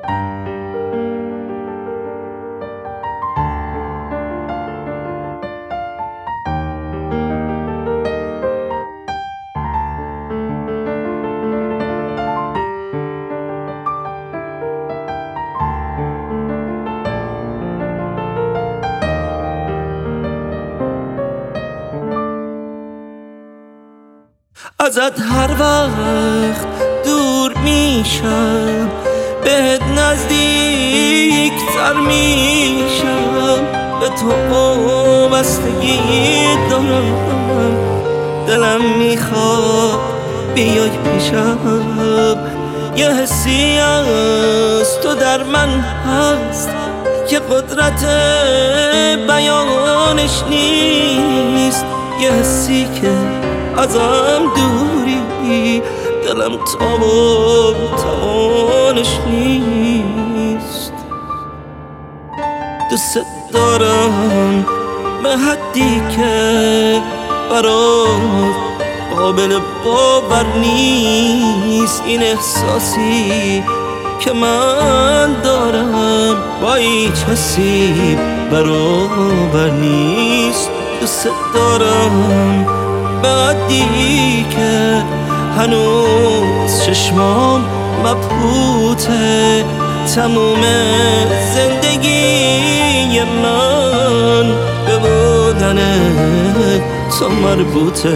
ازت هر وقت دور میشم، بهت نزدیک تر میشم. به تو وابستگی دارم، دلم میخواد بیای پیشم. یه حسی از تو در من هست که قدرت بیانش نیست. یه حسی که ازم دوری، دلم توانش نیست. دوست دارم به حدی که برات قابل باور نیست. این احساسی که من دارم با هیچ کسی برابر نیست. دوست دارم به حدی که هنوز چشمام مبهوته. تموم زندگی من به بودن تو مربوطه.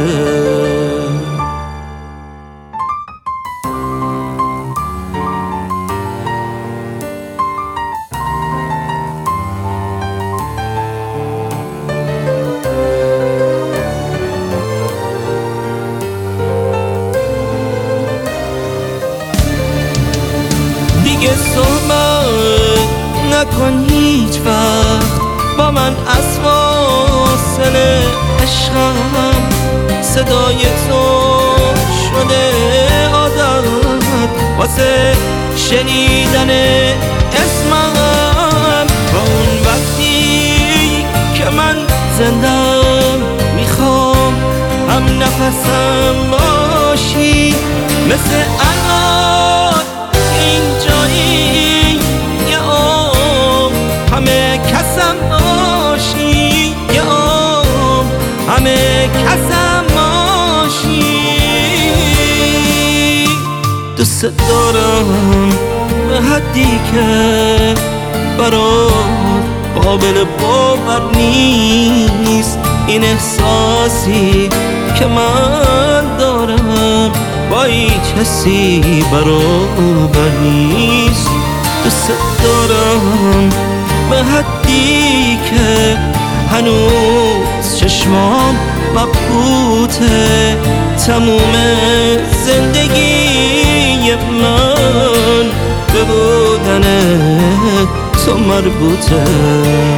دیگه صحبت نکن هیچ وقت با من از فاصله عشقم. صدای تو شده عادت واسه شنیدن اسمم. با اون وقتی که من زندم میخوام هم نفسم باشی. مثل الان اینجایی یه عمر همه کسم باشی. یه عمر همه کسم باشی. دوست دارم به حدی که برات قابل باور نیست. این احساسی که من دارم با هیچ کسی برابر نیست. دوست دارم به حدی که هنوز چشمام مبهوته. تموم زندگی من به بودن تو مربوطه.